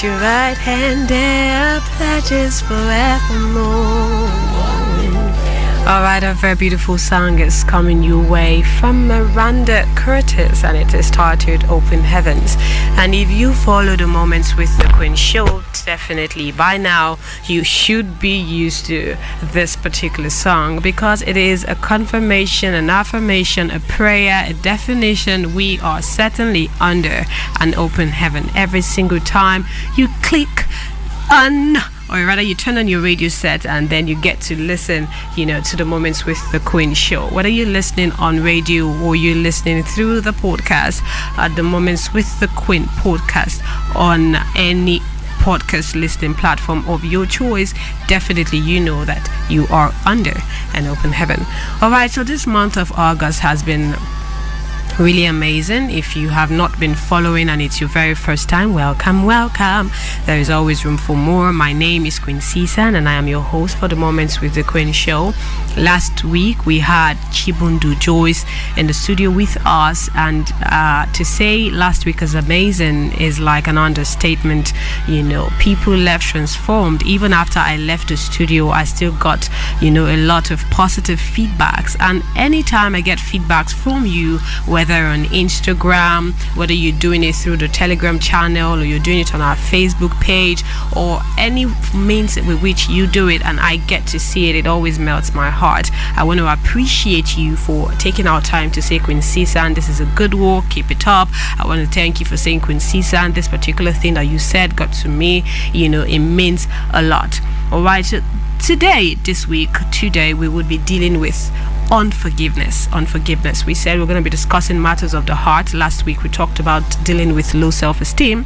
at your right hand, there are pledges forevermore. Alright, a very beautiful song is coming your way from Miranda Curtis, and it is titled Open Heavens. And if you follow the Moments with the Queen show, definitely by now you should be used to this particular song, because it is a confirmation, an affirmation, a prayer, a definition. We are certainly under an open heaven every single time you click on, or rather you turn on your radio set, and then you get to listen, to the Moments with the Queen show. Whether you're listening on radio or you're listening through the podcast, at the Moments with the Queen podcast on any podcast listening platform of your choice, definitely you know that you are under an open heaven. Alright, so this month of August has been really amazing. If you have not been following and it's your very first time, welcome. There is always room for more. My name is Queen Cisan, and I am your host for the Moments with the Queen show. Last week we had Chibundu Joyce in the studio with us, and to say last week is amazing is like an understatement. People left transformed. Even after I left the studio, I still got a lot of positive feedbacks, and anytime I get feedbacks from you, whether on Instagram, whether you're doing it through the Telegram channel, or you're doing it on our Facebook page, or any means with which you do it, and I get to see it, it always melts my heart. I want to appreciate you for taking our time to say, Queen Cisan, this is a good work, keep it up. I want to thank you for saying, Queen Cisan, this particular thing that you said got to me, it means a lot. Alright, so today we would be dealing with unforgiveness. We said we're going to be discussing matters of the heart. Last week we talked about dealing with low self-esteem,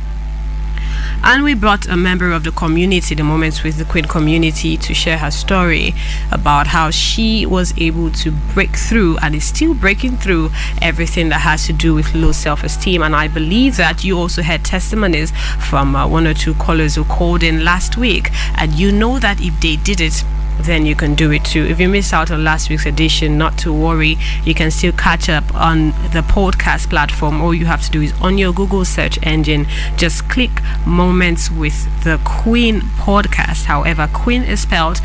and we brought a member of the community, the Moments with the Queen community, to share her story about how she was able to break through and is still breaking through everything that has to do with low self-esteem. And I believe that you also had testimonies from one or two callers who called in last week, and you know that if they did it, then you can do it too. If you missed out on last week's edition, not to worry, you can still catch up on the podcast platform. All you have to do is on your Google search engine, just click Moments with the Queen podcast. However, Queen is spelled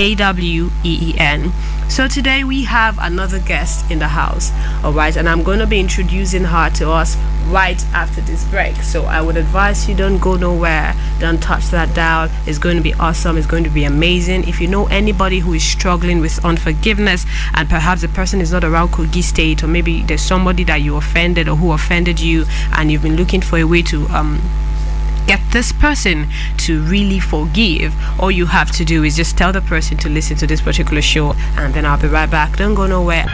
Kween. So today we have another guest in the house, alright, and I'm going to be introducing her to us right after this break. So I would advise you don't go nowhere, don't touch that dial. It's going to be awesome, it's going to be amazing. If you know anybody who is struggling with unforgiveness, and perhaps the person is not around Kogi State, or maybe there's somebody that you offended or who offended you, and you've been looking for a way to get this person to really forgive, all you have to do is just tell the person to listen to this particular show, and then I'll be right back. Don't go nowhere.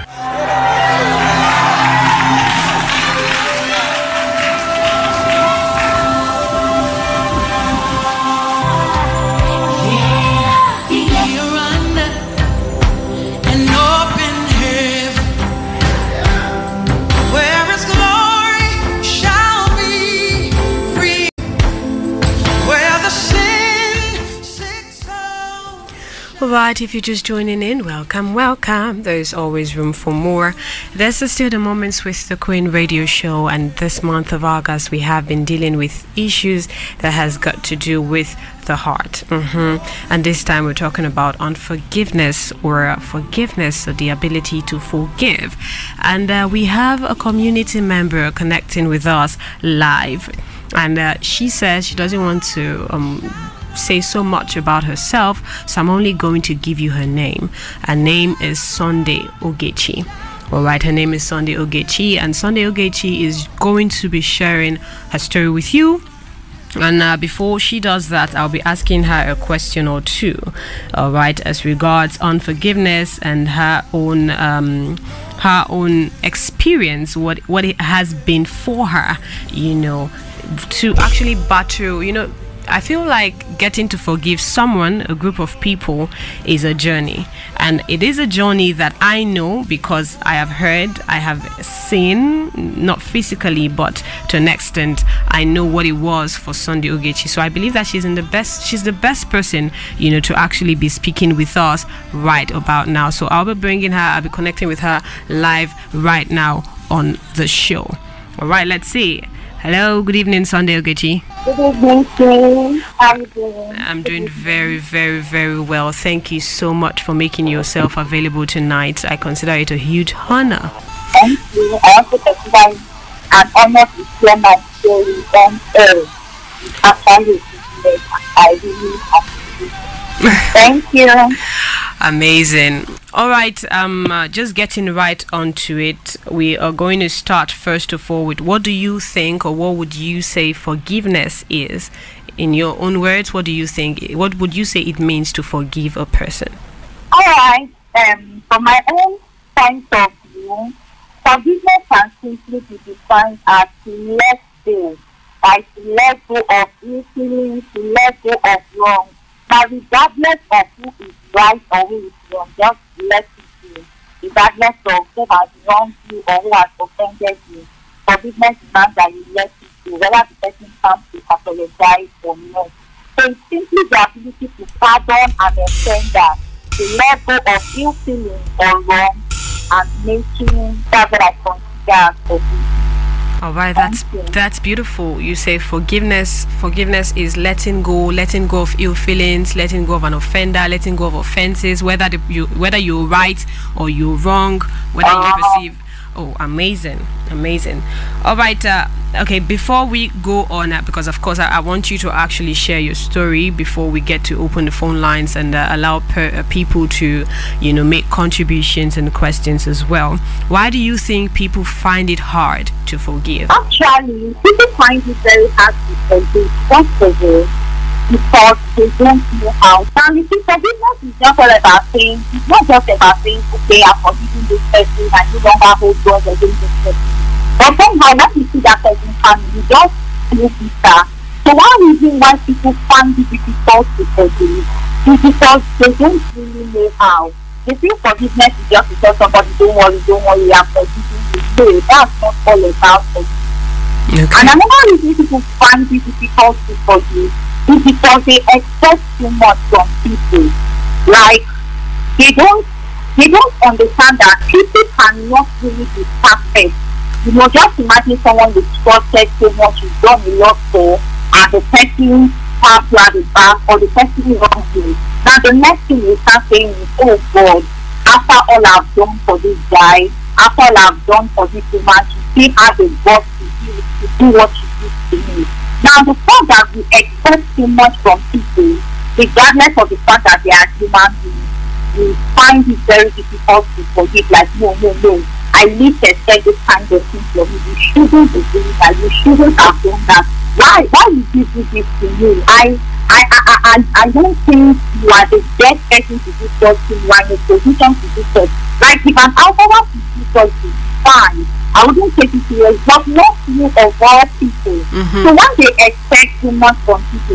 Alright, if you're just joining in, welcome. There is always room for more. This is still the Moments with the Queen radio show, and this month of August we have been dealing with issues that has got to do with the heart. And this time we're talking about unforgiveness, or forgiveness, or the ability to forgive. And we have a community member connecting with us live, and she says she doesn't want to say so much about herself, so I'm only going to give you her name. Her name is Sunday Ogechi. Alright, her name is Sunday Ogechi, and Sunday Ogechi is going to be sharing her story with you. And before she does that, I'll be asking her a question or two, alright, as regards unforgiveness and her own experience, what it has been for her, to actually battle, I feel like getting to forgive someone, a group of people, is a journey. And it is a journey that I know, because I have heard, I have seen, not physically, but to an extent, I know what it was for Sunday Ogechi. So I believe that she's the best person, to actually be speaking with us right about now. So I'll be connecting with her live right now on the show. All right, let's see. Hello, good evening, Sunday Ogechi. Good evening, Queen. How are you doing? I'm doing very, very, very well. Thank you so much for making yourself available tonight. I consider it a huge honor. Thank you. I also consider it an honor to share my story on air. Actually, I really appreciate. Thank you. Amazing. All right, just getting right onto it. We are going to start first of all with what do you think, or what would you say forgiveness is? In your own words, what do you think? What would you say it means to forgive a person? All right. From my own point of view, forgiveness can simply be defined as to let go, like to let go of ill feelings, to let go of wrong. But regardless of who is right or who is wrong, just let it go. Regardless of who has wronged you or who has offended you, forgiveness demands that you let it go, whether the person comes to apologize or not. So it's simply the ability to pardon an offender, to let go of ill feelings or wrong, and making that what I consider as forgiveness. All right, that's beautiful. You say forgiveness is letting go of ill feelings, letting go of an offender, letting go of offenses, whether you're right or you're wrong, whether you perceive. Oh, amazing. All right, okay, before we go on, because of course I want you to actually share your story before we get to open the phone lines and allow people to, make contributions and questions as well. Why do you think people find it hard to forgive? Actually, people find it very hard to forgive, first of all, because they don't know how. And you see, forgiveness is not all about saying, it's not just about saying, okay, I'm forgiving this person and you don't have hold grudge against this person. But somehow, when you see that person coming, you just feel bitter. So one reason why people find it difficult to forgive is because they don't really know how. They feel forgiveness is just to tell somebody, don't worry, I'm forgiving you. No, that's not all about forgiveness. Okay. And another reason people find it difficult to forgive is because they expect too much from people. Like, they don't understand that people cannot really be perfect. Just imagine someone you trusted so much, you've done a lot for, and the person taps you at the back, or the person wrongs you. Now the next thing you start saying is, oh God, after all I've done for this guy, after all I've done for this woman, she still has a God to do what she did to me. Now the fact that we expect too much from people, regardless of the fact that they are human beings, we find it very difficult to forgive. Like, no, I least expect this kind of thing from you. You shouldn't be doing that. You shouldn't have done that. Why did you do this to me? I don't think you are the best person to do something. You are in a position to do something. Like, if an alcohol to do something, fine, I wouldn't take it serious, but not you of all people. Mm-hmm. So when they expect too much from people,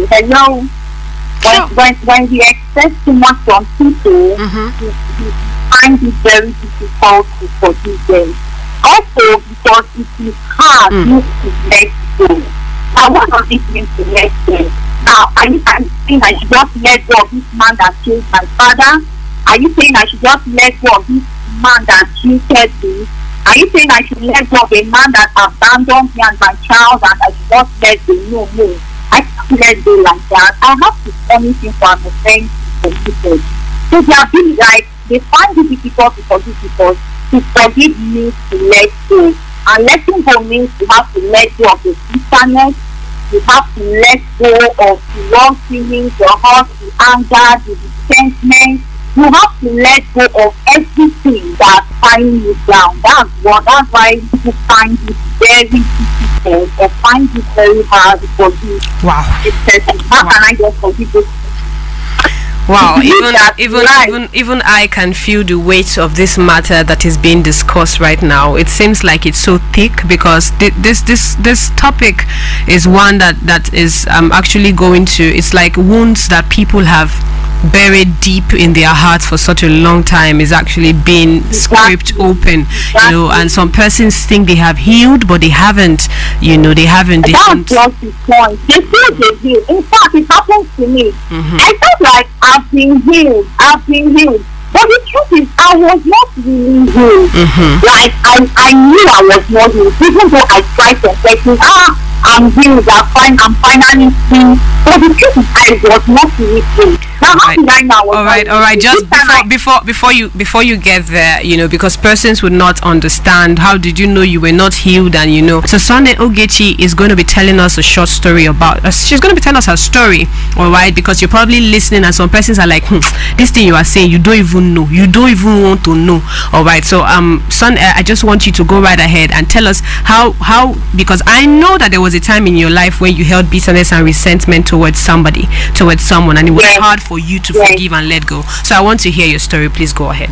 when we expect too much from people, we find it very difficult to forgive them. Also, because it is hard to let go. Now, what does it mean to let go? Now, are you saying I should just let go of this man that killed my father? Are you saying I should just let go of this man that cheated me? Are you saying I should let go of a man that abandoned me and my child, and I should not let go? No. I can't let go like that. I have to punish him for an offense committed. So they are being like, they find it difficult to forgive because to forgive means to let go. And letting go means you have to let go of the bitterness, you have to let go of the wrong feelings, the hurt, the anger, the resentment. You have to let go of everything that's tying you down. That's why people find it very difficult or find it very hard to forgive. Wow. How can I just forgive this? Wow, even I can feel the weight of this matter that is being discussed right now. It seems like it's so thick because this topic is one that is actually going to, it's like wounds that people have buried deep in their hearts for such a long time is actually being scraped open, and some persons think they have healed, but they haven't, they haven't. That's just the point. They feel they healed. In fact, it happens to me. I felt like I've been healed. But the truth is, I was not really healed. Like, I knew I was not healed, even though I tried confessing, I'm healed, I'm finally free. But the truth is, I was not really free. Now, how did I know? All right. Just before you get there, because persons would not understand. How did you know you were not healed? And so Sunday Ogechi is going to be telling us a short story about. She's going to be telling us her story. All right, because you're probably listening, and some persons are like, this thing you are saying, you don't even know. You don't even want to know. All right, so Sunday, I just want you to go right ahead and tell us how because I know that there was a time in your life when you held bitterness and resentment towards someone, and it was hard for you to forgive and let go. So I want to hear your story. Please go ahead.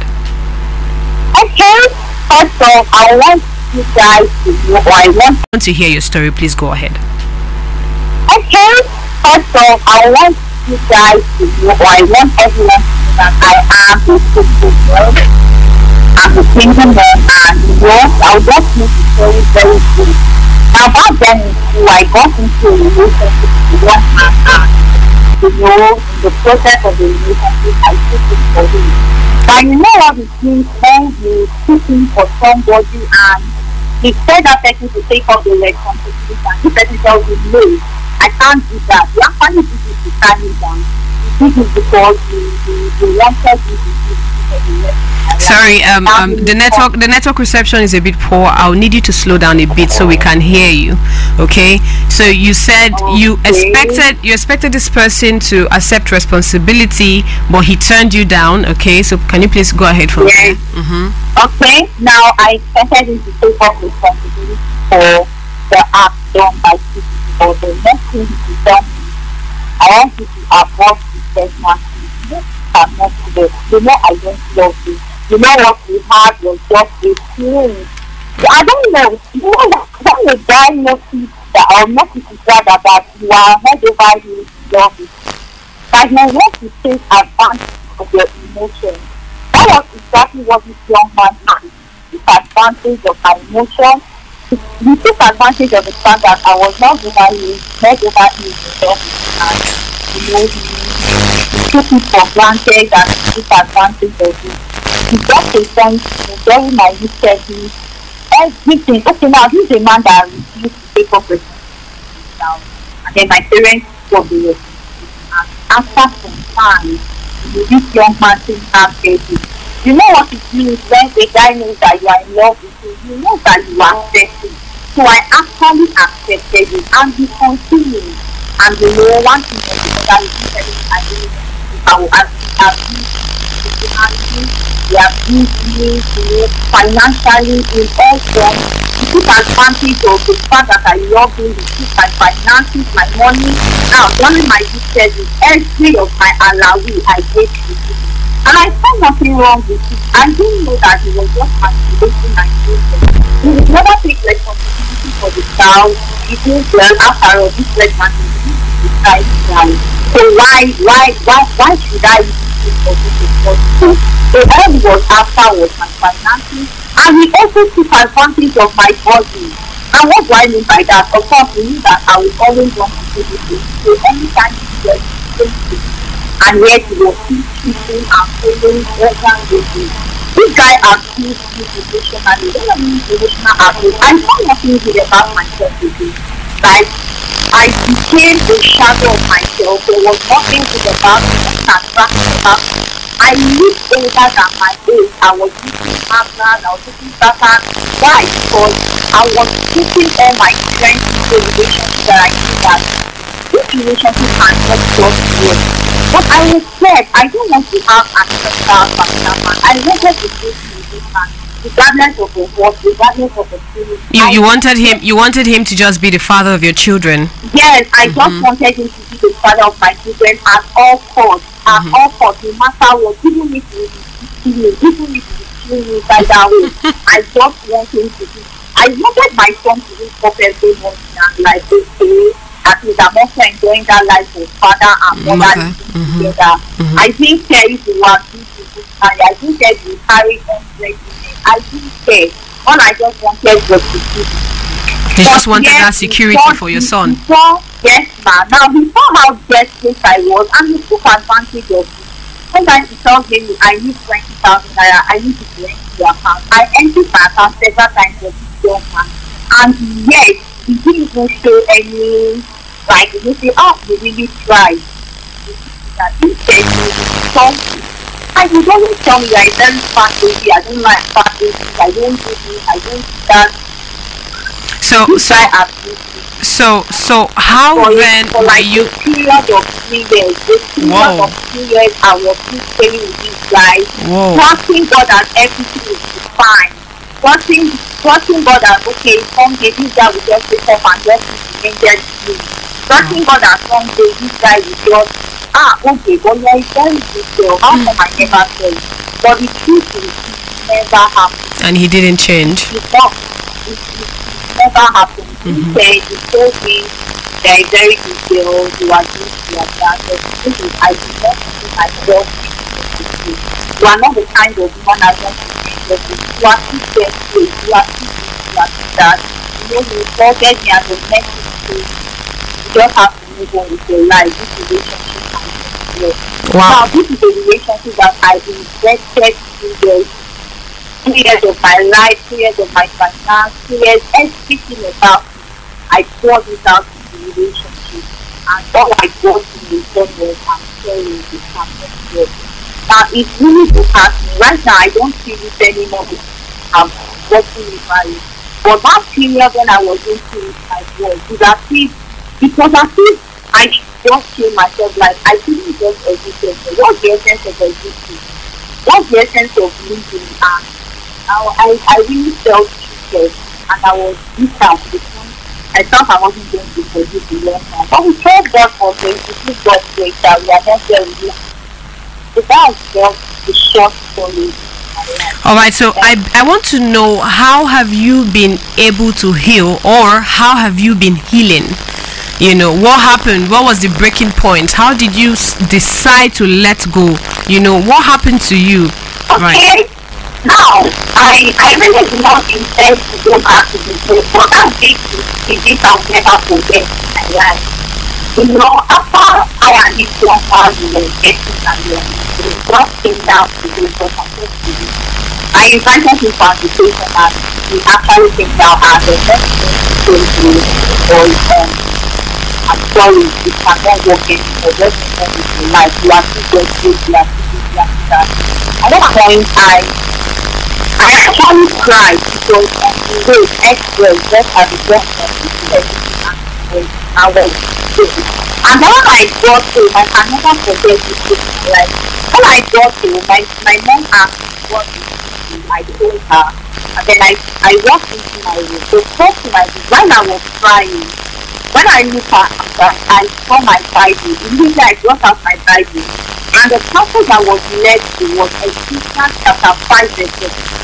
Okay. First of all, I want you guys to know, I want to hear your story. Please go ahead. Okay. First of all, I want you guys to know, I want everyone to know that I am a single girl. I'm a single man, and I'll just make the story very quick. Now, back then in school, I got into a relationship with one man, in the process of the relationship, I took it for him. But you know what it means when you took him for somebody and he said that person to take up the responsibility, and this person tells you, no, I can't do that. You actually did it to stand it down. You did it because you wanted to do it. Sorry, the network reception is a bit poor. I'll need you to slow down a bit so we can hear you. Okay, so you said you expected this person to accept responsibility, but he turned you down. Okay, so can you please go ahead from there? Okay, now I expected him to take up responsibility for the act done by people, but the next thing he done, I want you to avoid the personal. Not today. I don't love you. What we had was just a feeling. I don't know. When a guy notices that, or notices that you are head over you love it, that you want to take advantage of your emotions. That was exactly what this young man had. He took advantage of my emotions. He took advantage of the fact that I was not over you, head over you love it, took it for granted and took advantage of it. He got a point very naively, everything. Okay, now this is a man that refused to take up responsibility now. And then my parents got the responsibility. And after some time, this young man thinks I'm baby. You know what it means when a guy knows that you are in love with him, you know that you are accepted. So I actually accepted it and we continued. And one thing or the other is everything I do. I will abuse me, financially, in all forms. He took advantage of the fact that I love him. He took my finances, my money. Now, during my business, every of my allowance I gave to him. And I found nothing wrong with it. I didn't know that he was just manipulating my children. He would never take responsibility for the child. He thinks, well, after all, this responsibility is decide now. So why should I use this for this? So all he was after was my finances, and he also took advantage of my body. And what do I mean by that? Of course, we knew that I would always want to do this. So anytime he was thinking, and yet he was teaching and following organizations. This guy abused me emotionally. When I mean emotional abuse, I saw nothing good about myself again. Like, I became a shadow of myself. There was nothing good about me, nothing attractive about me. I looked older than my age. I was using partners, I was using partners. Why? Because I was putting all my strength into a relationship that I knew that this relationship cannot just work. But I was scared. I don't want to have an extra partner man. I wanted to go to this man. Regardless of the work, regardless of the feeling. You wanted him to just be the father of your children. Yes, I just wanted him to be the father of my children at all costs. At all costs, no matter what, even if it is even if it is by that way. I just want him to be. I wanted my son to wake up every morning and like okay, at least I'm also enjoying that life with father and mother together. I didn't care if you were beautiful, and I didn't care if you carried on I didn't care. All I just wanted was to keep. You just wanted that security for your son. Yes, ma'am. Now he saw how desperate I was, and he took advantage of it. Sometimes he tells me, I need 20,000 naira, I need to empty your account. I emptied my account several times for this young man, and yet He didn't even show any, like, you say, oh, you really tried. He said, something. I would always tell me, I don't fat baby, I don't like fat baby, I don't do this, I don't do that. So how then for were like you? a period of 3 years, Whoa. 3 years, I was still staying with this guy, Whoa. trusting God that everything will be fine. Trusting God that, okay, someday this guy will just wake up and just be angel to me. Trusting God that someday this guy will just, okay, but yeah, it's very good, how come I never said? But the truth is, it never happened. And he didn't change. It never happened. He said, he told me, they are very detailed, you are this, you are that. But the truth is, I do not see myself in this. You are not the kind of woman I want to be. You are too desperate, you are too this, you are too that. You know, you forget me as a message. You just have to move on with your life. This relationship can be. Wow. Now, this is a relationship that I invested 2 years. 2 years of my life, 2 years of my finance, 2 years, everything about it. I poured it out in the relationship. And all I got in return was I'm sorry, it cannot work. Now, it really disheartens me. Right now, I don't feel it anymore because I'm working with marriage. But that period when I was going through it, my work, it was as if I just kill myself. Like, I didn't just exist. What's the essence of existing? What's the essence of living? And I really felt cheated, and I was bitter because I thought I wasn't going to produce the long time. But we told God for grace, we took God's grace that we are not there with you. So that's just the short story. All right, so I want to know, how have you been able to heal, or how have you been healing? You know, what happened? What was the breaking point? How did you decide to let go? You know, what happened to you? Okay. Right. Now, I really do not intend to go back to the place, but that big is I'll never forget in my life. You know, after I and this young man were getting married, we just came down to do what I'm supposed to do. I invited him for invitation, and he actually came down and the next thing he told me I'm sorry, it cannot work anymore. Just move with your life. You are too desperate, you are too this, you are too that. At that point, I actually cried because on the way, express just as a doctor, I was sick. And then when I got home, I can never forget this thing. Like, when I got home, my mom asked me what to do. I told her, and then I walked into my room. So close to my room, while I was crying, when I looked at that, I saw my Bible. Immediately I brought out my Bible. And the passage that was led to was Ephesians chapter 5 verse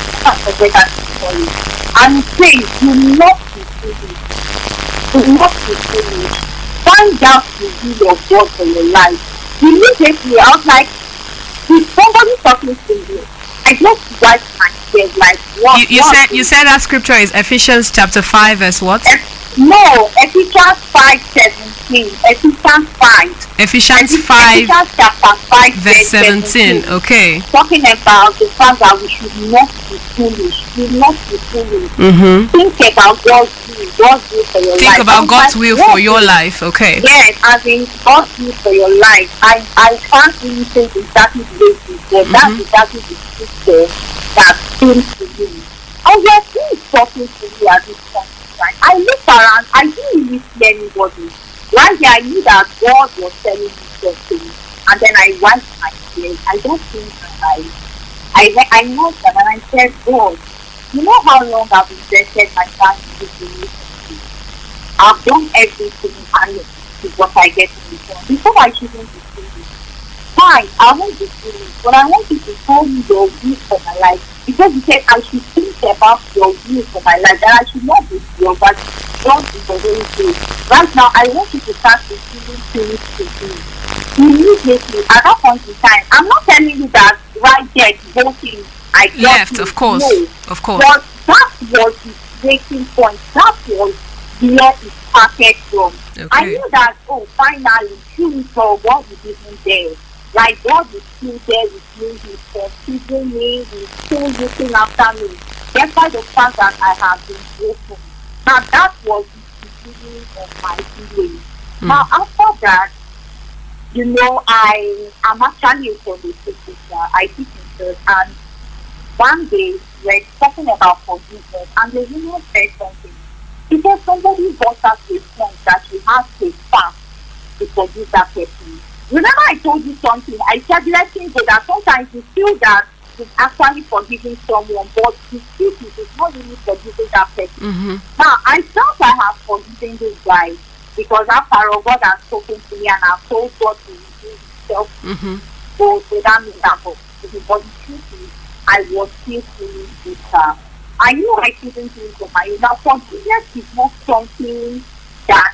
7. And it says, do not be foolish. Do not be foolish. Find out the will of God for your life. Immediately I was like, is somebody talking to me? I just wiped my head like, what? You said that scripture is Ephesians chapter 5 verse what? No, Ephesians 5:17. Ephesians 5. Ephesians 5 chapter 5 verse 17. Okay. Talking about the fact that we should not be foolish. Do not be foolish. Think about God's will for your life. Think about God's will for your life. Okay. Yes, as in God's will for your life. I can't really say exactly the way it is, but that's exactly the scripture that came to me. And yes, he is talking to me at this point. I looked around, I didn't really see anybody. Right here, I knew that God was telling me something. And then I wiped my tears. I just think I knelt down and I said, God, you know how long I've invested my time in this relationship? I've done everything and this is what I get in return. Before I shouldn't be foolish. Fine, I won't be foolish, but I want you to tell me your will for my life. Because you said I should think about your will for my life, that I should not be your but God is the Holy Spirit. Right now, I want you to start receiving things to me. Immediately, at that point in time, I'm not telling you that right there, voting, I got left, you. of course. No. Of course. But that was the breaking point. That was where it started from. Okay. I knew that, finally, through it all, God is even there. Like God is still there with me, He's considering me, He's still looking after me, despite the fact that I have been broken. Now that was the feeling of my feelings. Now, after that, I am actually a Sunday school teacher. I teach in church, and one day we're talking about forgiveness, and the woman said something. She said somebody brought us a point that she has to fast to forgive that person. Remember, I told you something. I said, letting go that sometimes you feel that it's actually forgiving someone, but the truth is it's not really forgiving that person. Now, I felt I have forgiven this guy because after all, God has spoken to me and I've told God to redeem himself. So that means that forgiving. But the truth is, I was still feeling bitter. I knew I couldn't do it for my own. Now, forgiveness is not something that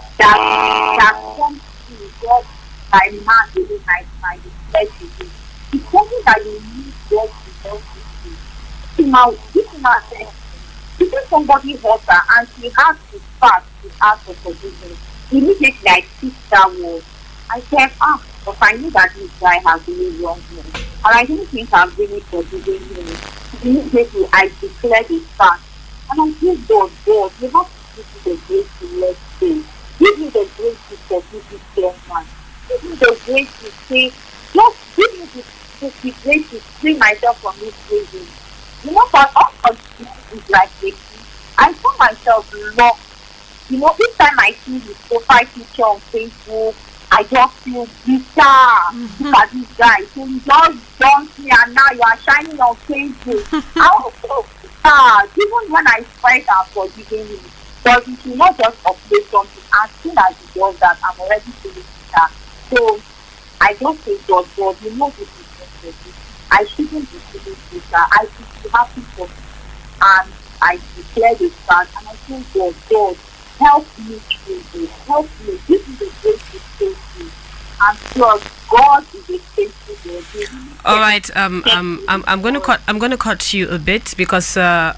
comes to God by man within my flesh. It's something that you need God to help you do. Now, this is not saying, if somebody hurt her and she has to fast to ask for forgiveness, immediately I picked that word. I said, but I knew that this guy has really wronged me. And I didn't think I've really forgiven him. Immediately I declared it fast. And I said, God, you have to give me the grace to let go. Give me the grace to forgive this young man. Give me the grace to say, just give me the grace to free myself from this prison. For all of this is like this. I saw myself locked. Each time I see his profile picture on Facebook, I just feel bitter. Look at this guy. So you just dumped me and now you are shining on Facebook. I was so bitter. Even when I fight and forgiving him, but it will not just update something. As soon as he does that, I'm already feeling bitter. So I just say, God, this is not for me. I shouldn't be feeling bitter. I should be happy for me. And I declare this fast and I say, God, help me through this. Help me. This is a great mistake. And plus, God is a faithful God. All right. I'm going to cut you a bit because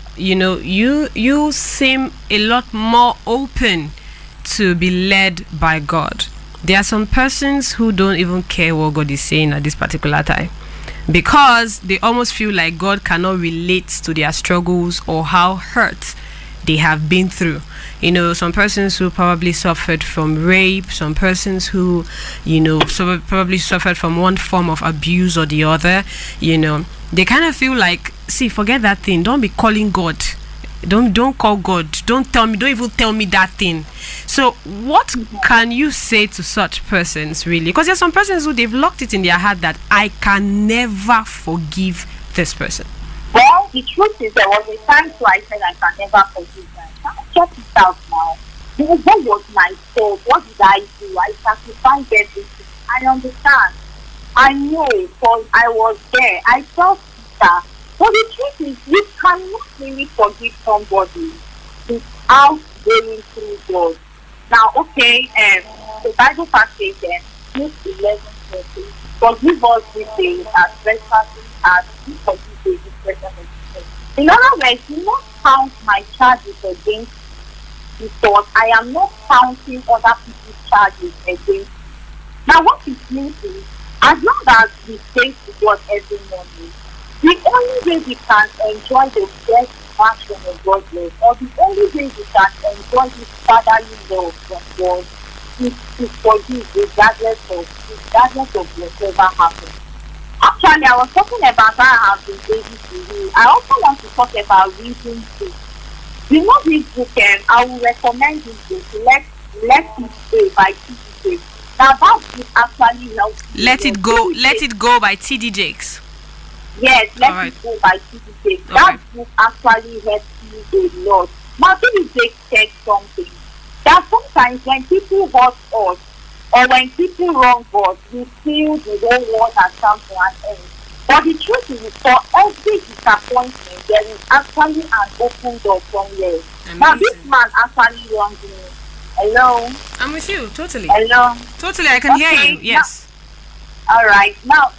you seem a lot more open to be led by God. There are some persons who don't even care what God is saying at this particular time, because they almost feel like God cannot relate to their struggles or how hurt they have been through. Some persons who probably suffered from rape, some persons who, probably suffered from one form of abuse or the other, they kind of feel like, see, forget that thing. Don't be calling God. Don't call God. Don't even tell me that thing. So what can you say to such persons, really? Because there's some persons who they've locked it in their heart that I can never forgive this person. Well, the truth is there was a time so I said I can never forgive them. Check it out now. What was my fault? What did I do? I sacrificed everything. I understand. I know because I was there. I felt that. But the truth is, you cannot really forgive somebody without going through God. Now, okay, the Bible passage then, Luke 11:30, forgive us these things as trespassing as we forgive the trespassers. In other words, do not count my charges against you, because I am not counting other people's charges against you. Now, what it means is, as long as we pray to God every morning, the only way we can enjoy the best version of God's love, or the only way we can enjoy this fatherly love from God, is to forgive regardless of whatever happens. Actually, I was talking about how I have been able to read. I also want to talk about reading books. This book, I will recommend this book, Let It Go by T.D. Jakes. Now, that book actually helps. Let It Go by T.D. Jakes. Yes, Let It Go by T.D. Jakes. That book actually helps me a lot. Now, T.D. Jakes said something that sometimes when people hurt us or when people wrong us, we feel the whole world has come to an end. But the truth is, for every disappointment, there is actually an open door somewhere. Amazing. Now, this man actually wronged me. Hello? I'm with you, totally. Hello? Totally, I can hear you, yes. Now, all right. Now,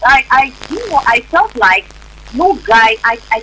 I felt like no guy,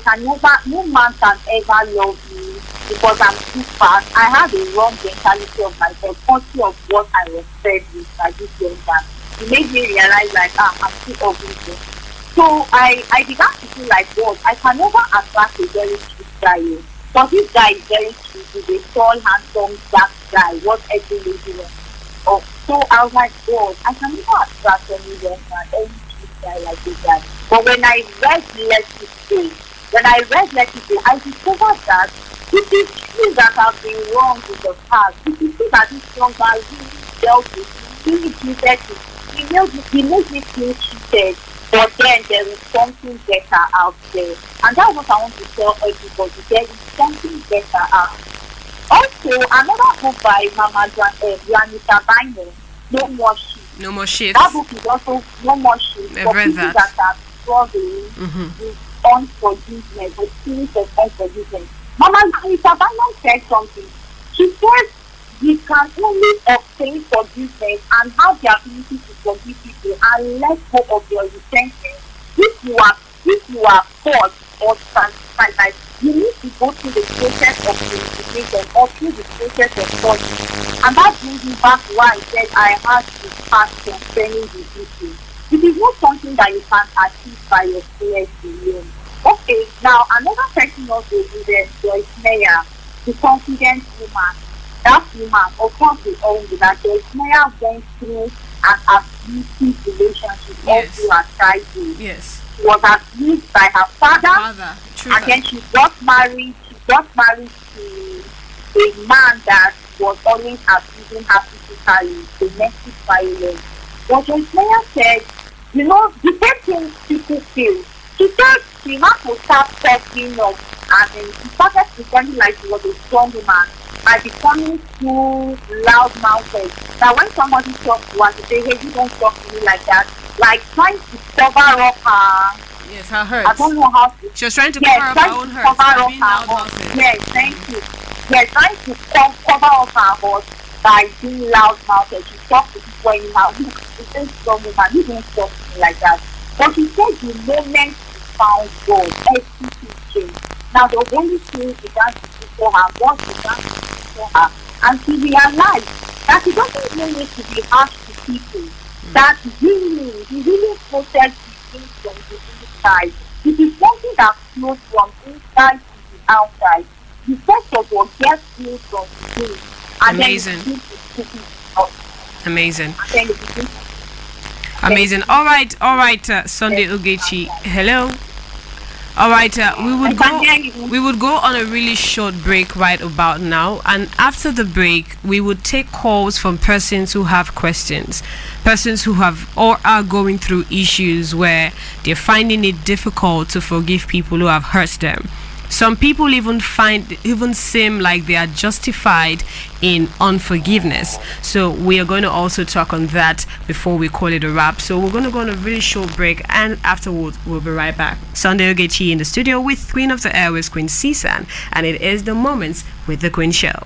no man can ever love me because I'm too fast. I had a wrong mentality of myself, conscious of what I was fed with by this young man. It made me realize like, I'm too ugly. So I began to feel like, God, I can never attract a very cheap guy. But this guy is very cute. He's a tall, handsome, dark guy. What every lady wants. Oh, so I was like, God, I can never attract any young man, any cute guy like this guy. But when I read Let It Go, I discovered that it is true that have been wrong in the past. It is true that this young man really dealt with, really treated me. He made me feel cheated. But then there is something better out there. And that's what I want to tell everybody. There is something better out. Also, another book by Mama Juanita Bynum, No More Shit. No More Shit. That book is also No More Shit. I've read that. That are struggling with unforgiveness, with feelings of unforgiveness. Mama Juanita Bynum said something. She said, we can only obtain forgiveness and have the ability to forgive people and let go of your resentment if you are caught or transferred. You need to go through the process of purification or through the process of forgiveness. And that brings me back to why I said I had to pass concerning the issue. It is not something that you can achieve by your prayers alone. Okay, now another person also is Joyce Meyer, the confident woman. That woman, of course, we all know that Joyce Meyer went through an abusive relationship all through her childhood. Yes. She was abused by her father. True. And then she got married. To a man that was always abusing her physically, domestic violence. But Joyce Meyer said, you know, the same thing people feel. She said she had to start talking up, and then she started pretending like she was a strong woman by becoming too loud-mouthed. That when somebody talks to her, she say, hey, you don't talk to me like that. Like trying to cover up her. Yes, her hurts. I don't know how to. She was trying to cover up her own hurts. Yes, thank you. Yes, trying to cover up her hurt by being loud-mouthed. She talks to people in her look. She says, strong woman, you don't talk to me like that. But she said the moment she found God, everything changed. Now the Holy Spirit began to speak for her, God began to speak for her, and she realized that it doesn't even need to be harsh to people. That he really protects the things from the inside. It is something that flows from inside to the outside. The first of all gets flows from within. Amazing. Amazing. Amazing. All right, Sunday Ogechi. Hello. All right, we would go on a really short break right about now, and after the break we would take calls from persons who have questions, persons who have or are going through issues where they're finding it difficult to forgive people who have hurt them. Some people even seem like they are justified in unforgiveness. So we are going to also talk on that before we call it a wrap. So we're going to go on a really short break, and afterwards we'll be right back. Sunday Ogechi in the studio with Queen of the Airwaves, Queen Cisan, and it is the Moments with the Queen Show.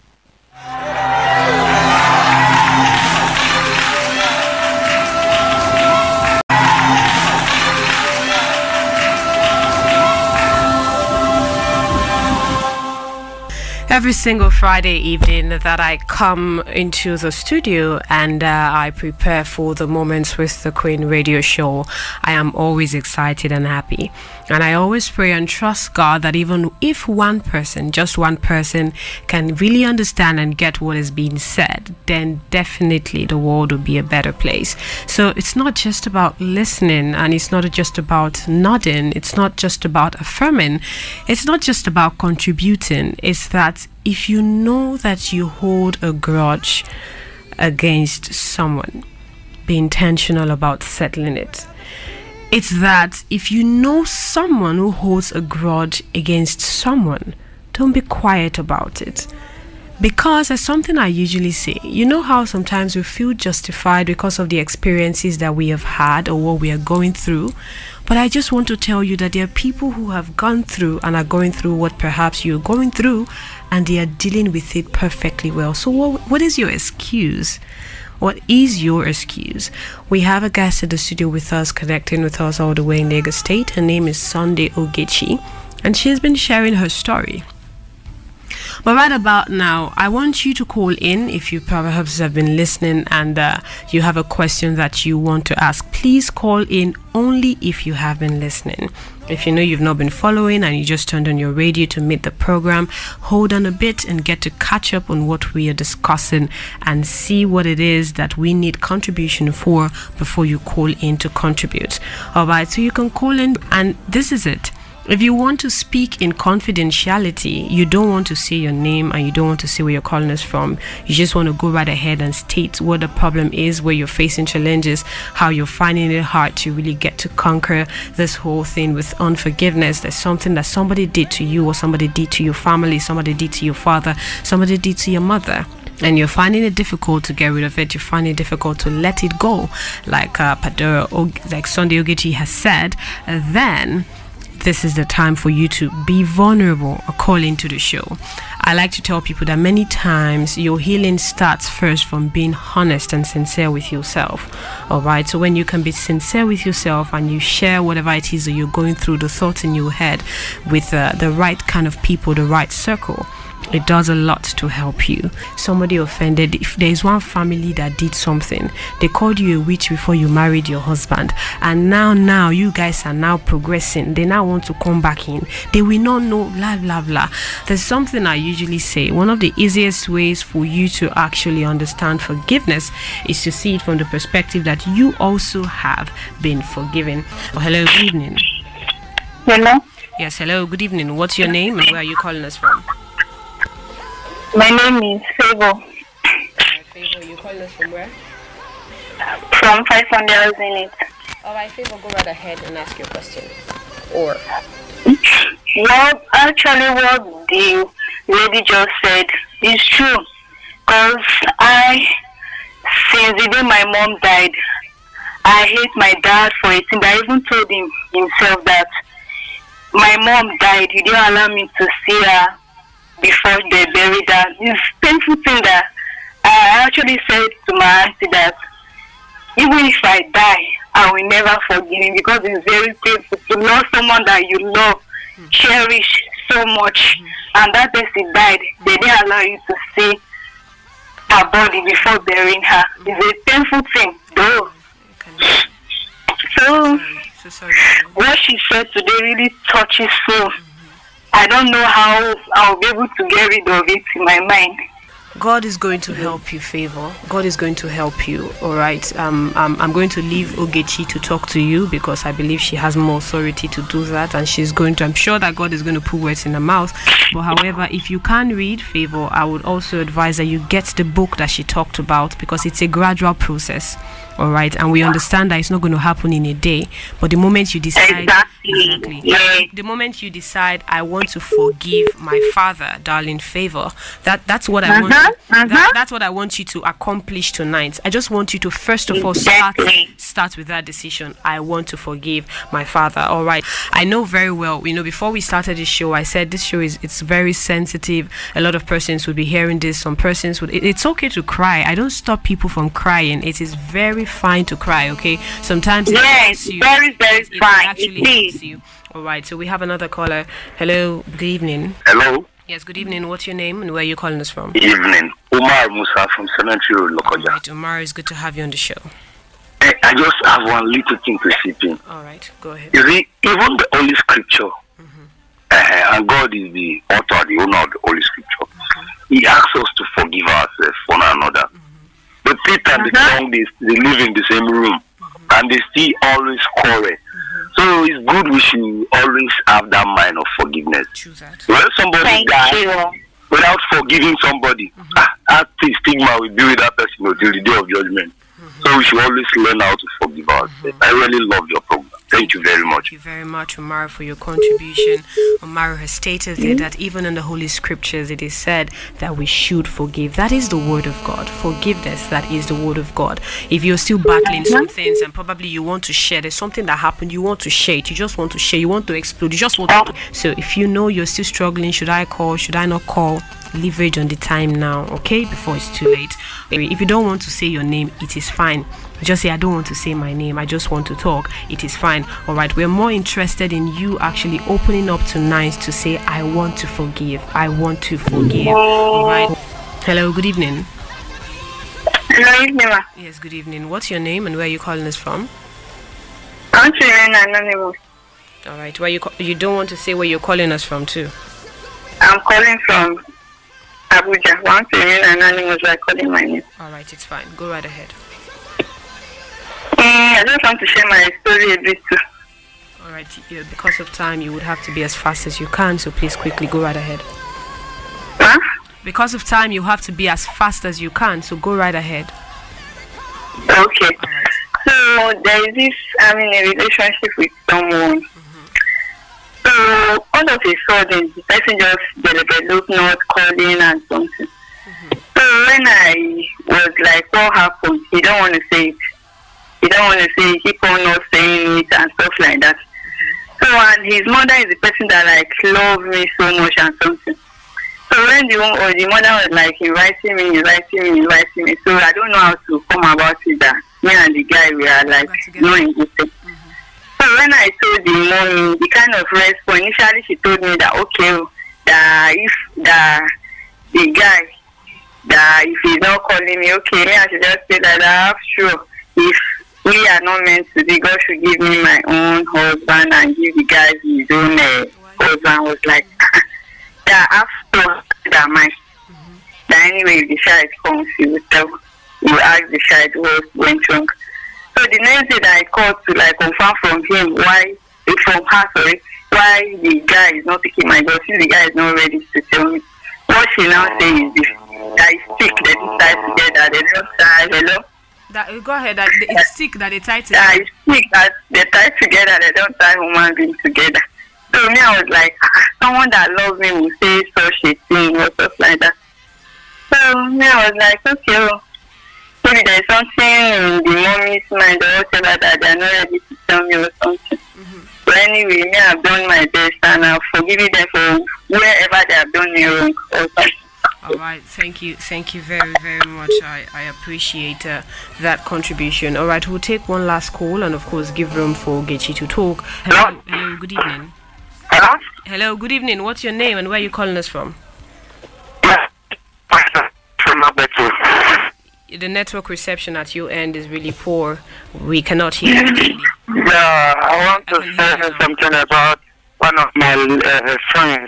Every single Friday evening that I come into the studio and I prepare for the Moments with the Queen radio show, I am always excited and happy. And I always pray and trust God that even if one person, just one person, can really understand and get what is being said, then definitely the world will be a better place. So it's not just about listening, and it's not just about nodding, it's not just about affirming, it's not just about contributing. It's that if you know that you hold a grudge against someone, be intentional about settling it. It's that if you know someone who holds a grudge against someone, don't be quiet about it. Because there's something I usually say. You know how sometimes we feel justified because of the experiences that we have had or what we are going through. But I just want to tell you that there are people who have gone through and are going through what perhaps you're going through, and they are dealing with it perfectly well. So what is your excuse? What is your excuse? We have a guest in the studio with us, connecting with us all the way in Lagos State. Her name is Sunday Ogechi, and she's been sharing her story But right about now, I want you to call in if you perhaps have been listening and you have a question that you want to ask. Please call in only if you have been listening. If you know you've not been following and you just turned on your radio to meet the program, hold on a bit and get to catch up on what we are discussing and see what it is that we need contribution for before you call in to contribute. All right, so you can call in, and this is it. If you want to speak in confidentiality, you don't want to say your name and you don't want to say where you're calling us from. You just want to go right ahead and state what the problem is, where you're facing challenges, how you're finding it hard to really get to conquer this whole thing with unforgiveness. There's something that somebody did to you, or somebody did to your family, somebody did to your father, somebody did to your mother, and you're finding it difficult to get rid of it. You're finding it difficult to let it go, like like Sunday Ogechi has said. Then this is the time for you to be vulnerable or call into the show. I like to tell people that many times your healing starts first from being honest and sincere with yourself. All right, so when you can be sincere with yourself and you share whatever it is that you're going through, the thoughts in your head, with the right kind of people, the right circle, it does a lot to help you. Somebody offended, if there's one family that did something, they called you a witch before you married your husband, and now you guys are now progressing, they now want to come back in, they will not know, blah blah blah. There's something I usually say, one of the easiest ways for you to actually understand forgiveness is to see it from the perspective that you also have been forgiven. Oh, hello, good evening. Hello? Yes, hello, good evening. What's your name and where are you calling us from? My name is Favor. Favor, you calling us from where? From 500 Unit. Alright, Favor, go right ahead and ask your question. Or? Well, actually what the lady just said is true. Because since the day my mom died, I hate my dad for it. And I even told him himself that my mom died. He didn't allow me to see her before they buried her. It's painful thing that I actually said to my auntie that even if I die, I will never forgive him, because it's very painful to lose someone that you love, cherish so much, and that person died. They didn't allow you to see her body before burying her. It's a painful thing, though. So what she said today really touches so. I don't know how I'll be able to get rid of it in my mind. God is going to help you, Favor. God is going to help you, all right? I'm going to leave Ogechi to talk to you, because I believe she has more authority to do that, and I'm sure that God is going to put words in her mouth. But however, if you can't read, Favor, I would also advise that you get the book that she talked about, because it's a gradual process, all right? And we understand that it's not going to happen in a day, but the moment you decide... Exactly. Yeah. The moment you decide, I want to forgive my father, darling Favor, that's what I want. That's what I want you to accomplish tonight. I just want you to first of all start with that decision. I want to forgive my father. All right. I know very well. Before we started this show, I said this show it's very sensitive. A lot of persons would be hearing this. Some persons would. It's okay to cry. I don't stop people from crying. It is very fine to cry. Okay. Sometimes yes, very fine. It actually helps you. All right. So we have another caller. Hello. Good evening. Hello. Yes, good evening. What's your name and where are you calling us from? Evening. Umar Musa from Cemetery Road, Lokoja. Right, Umar, it's good to have you on the show. I just have one little thing to chip in. All right, go ahead. You see, even the Holy Scripture, and God is the author, the owner of the Holy Scripture, He asks us to forgive ourselves one another. The Peter and the John, they live in the same room, and they still always quarrel. So it's good we should always have that mind of forgiveness. When somebody dies without forgiving somebody, that stigma will be with that person until the day of judgment. So we should always learn how to forgive ourselves. I really love your program. Thank you very much. Thank you very much, Omar, for your contribution. Omar has stated there that even in the Holy Scriptures, it is said that we should forgive. That is the word of God. Forgiveness, that is the word of God. If you're still battling some things and probably you want to share, there's something that happened, you want to share it, you just want to share, you want to explode, you just want to... So if you know you're still struggling, should I call, should I not call? Leverage on the time now, okay, before it's too late. If you don't want to say your name, it is fine. Just say, I don't want to say my name, I just want to talk. It is fine. All right, we're more interested in you actually opening up tonight to say, I want to forgive. I want to forgive. All right. Hello, good evening. Hello, evening, ma. Yes, good evening. What's your name and where are you calling us from? I'm anonymous. All right, where you don't want to say where you're calling us from too? I'm calling from Abuja. Want to remain anonymous by calling my name. All right, it's fine. Go right ahead. I just want to share my story a bit too. All right, because of time, you would have to be as fast as you can, so please quickly go right ahead. Huh? Because of time, you have to be as fast as you can, so go right ahead. Okay. All right. So there is this, I'm in a relationship with someone. So all of a sudden, the person just developed not calling and something. So when I was like, what happened? He don't want to say it. He don't want to say it. He keep on not saying it and stuff like that. So and his mother is the person that like love me so much and something. So when the mother was like inviting me, so I don't know how to come about it that me and the guy we are like knowing this thing. So when I told the mommy, the kind of response, initially she told me that okay, that if the guy, that if he's not calling me, okay, me I should just say that sure, if we are not meant to be, God should give me my own husband and give the guy his own husband. Was like that after that mine. That anyway, if the child comes, you ask the child what went wrong. So the next day that I called to like confirm from him why the guy is not picking my call, since the guy is not ready to tell me. What she now says is this, that is sick, that they tie together, they don't tie, hello? Go ahead, that it's sick that they tie together. That is sick that they tie together, they don't tie human beings together. So me, I was like, someone that loves me will say such a thing or stuff like that. So me, I was like, okay, well, maybe there's something in the mommy's mind or whatever that they're not ready to tell me or something. But anyway, me, I've done my best and I've forgiven them for wherever they have done me wrong or something. All right, thank you very, very much. I appreciate that contribution. All right, we'll take one last call and of course give room for Ogechi to talk. Hello, good evening. Hello? Hello, good evening. What's your name and where are you calling us from? From Alberto. The network reception at your end is really poor. We cannot hear you clearly. Yeah, I want to say something about one of my friends.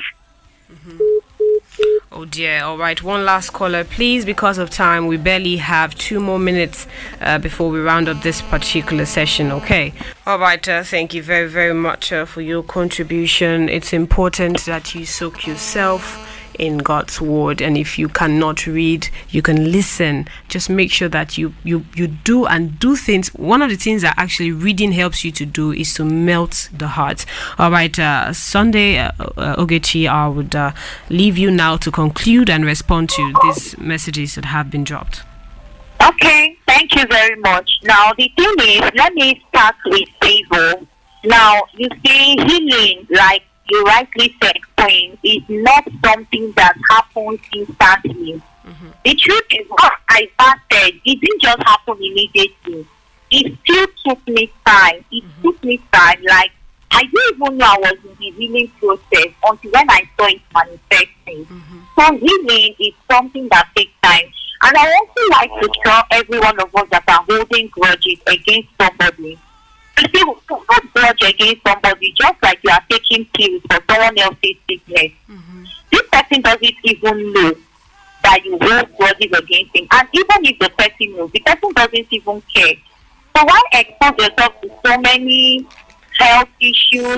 Oh dear. All right, one last caller, please. Because of time, we barely have 2 more minutes before we round up this particular session. Okay. All right. Thank you very, very much for your contribution. It's important that you soak yourself in God's word, and if you cannot read, you can listen. Just make sure that you do things. One of the things that actually reading helps you to do is to melt the heart. All right, Sunday, Ogechi, I would leave you now to conclude and respond to these messages that have been dropped. Okay, thank you very much. Now the thing is, let me start with favor. Now you see, healing, like you rightly said, Queen, is not something that happens instantly. The truth is, what I said, it didn't just happen immediately. It still took me time. Like, I didn't even know I was in the healing process until when I saw it manifesting. So healing is something that takes time. And I also like to tell every one of us that are holding grudges against somebody. If you hold grudge against somebody, just like you are taking pills for someone else's sickness, this person doesn't even know that you hold grudges against him. And even if the person knows, the person doesn't even care. So why expose yourself to so many health issues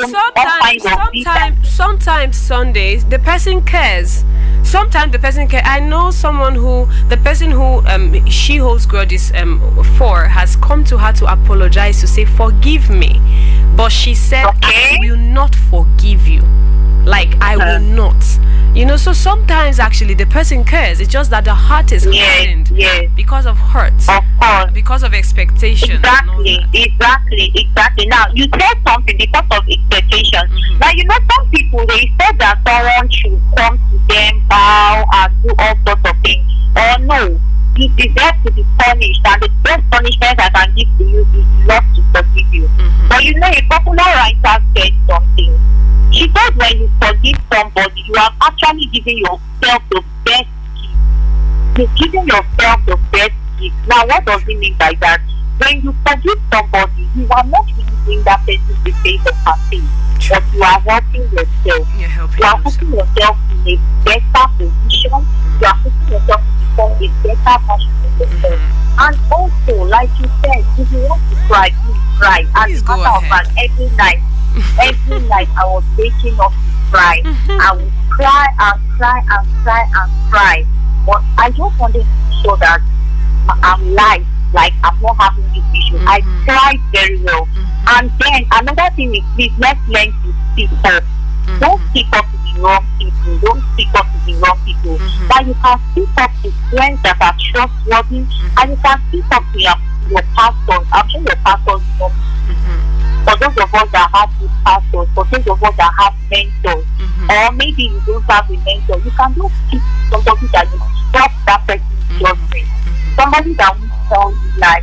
sometimes Sundays the person cares. Sometimes the person cares. I know someone who the person who she holds grudges for has come to her to apologize, to say forgive me, but she said I will not forgive you. Like I will not. You know, so sometimes actually the person cares. It's just that the heart is hardened because of hurt, of course, because of expectation. Exactly. Now you said something because of expectation. Now you know some people, they said that someone should come to them, bow and do all sorts of things. Or no, the deserves to be punished, and the best punishment I can give to you is not to forgive you. But you know, a popular writer said something. She said when you forgive somebody, you are actually giving yourself the best gift. You're giving yourself the best gift. Now, what does it mean by that? When you forgive somebody, you are not really doing that person the face of her face, but you are helping yourself. You are putting yourself in a better position. You are putting yourself to become a better version of yourself. And also, like you said, if you want to cry, please cry. As a matter of fact, every night I was waking up to cry. I would cry and cry and cry and cry. But I just wanted to show that I'm live. Like, I'm not having this issue. I cried very well. And then another thing is, please, let's learn to speak up. Don't speak up to the wrong people. Don't speak up to the wrong people. But you can speak up to friends that are trustworthy, and you can speak up to your pastors. I'm sure your pastors know. For those of us that have good pastors, for those of us that have mentors, or maybe you don't have a mentor, you can just speak to somebody that you stop that person's judgment. Somebody that will tell you like,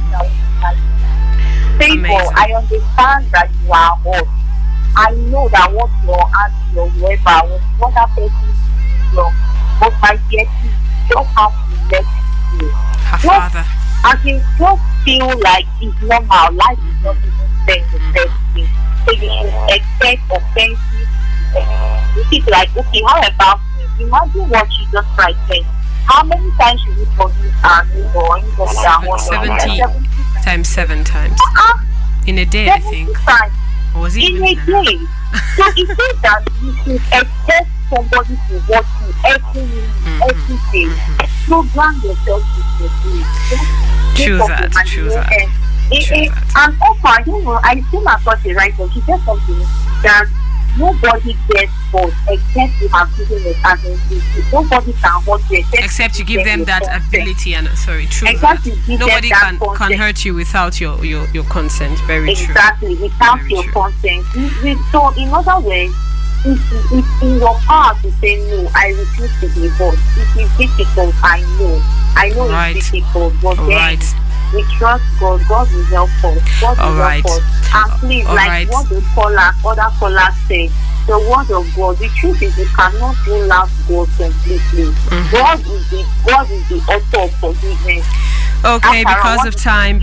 Favor, I understand that you are hurt. I know that what your auntie or whoever, what that person is wrong, but my dear, you just have to let it go. Her father. As in, just feel like it's normal. Life is not even saying the best thing. So you should expect offensive. This is like, okay, how about me? Imagine what she just tried saying. How many times should we forgive our neighbor or anybody that wants 70 times 7 times. In a day, I think. Times. Or was it in a day. So it says that you should expect somebody to watch you every minute, every day. Program yourself to do. True that. And also, I don't know, I still have got a writer. She said something that nobody gets bored except you have given it as a nobody can hurt you except you give them that ability and true. Exactly. Nobody can hurt you without your consent. Very true. Exactly, without your consent. So in other words, it's in your power to say no, I refuse to be hurt. It is difficult, I know it's difficult, but then we trust God. God will help us. God will help us. And please, what the other callers said, the word of God, the truth is you cannot rule out God completely. God is the author of forgiveness. Okay, because of time,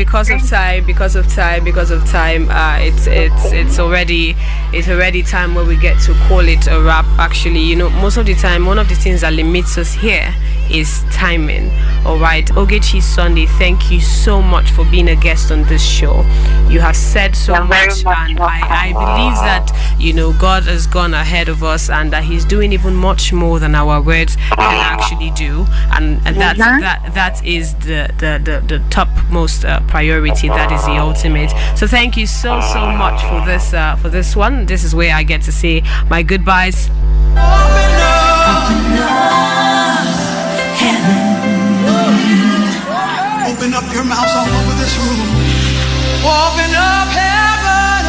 it's already time where we get to call it a wrap. Actually, you know, most of the time, one of the things that limits us here is timing. All right, Ogechi Sunday, thank you so much for being a guest on this show. You have said so much, and I believe that, you know, God has gone ahead of us and that He's doing even much more than our words can actually do, and that is the topmost priority. That is the ultimate. So thank you so much for this one. This is where I get to say my goodbyes. Open up your mouths all over this room. Open up heaven,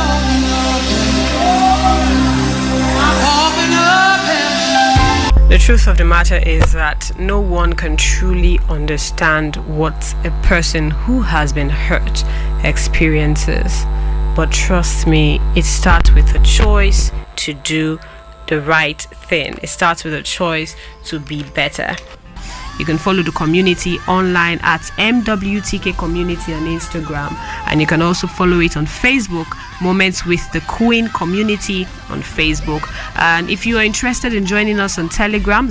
open up heaven. The truth of the matter is that no one can truly understand what a person who has been hurt experiences. But trust me, it starts with a choice to do the right thing. It starts with a choice to be better. You can follow the community online at MWTK Community on Instagram, and you can also follow it on Facebook, Moments with the Queen Community on Facebook. And if you are interested in joining us on Telegram,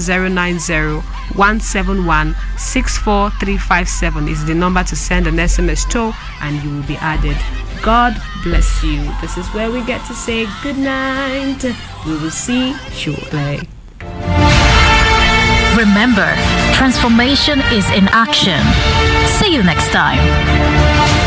090-171-64357 is the number to send an SMS to, and you will be added. God bless you. This is where we get to say good night. We will see shortly. Remember, transformation is in action. See you next time.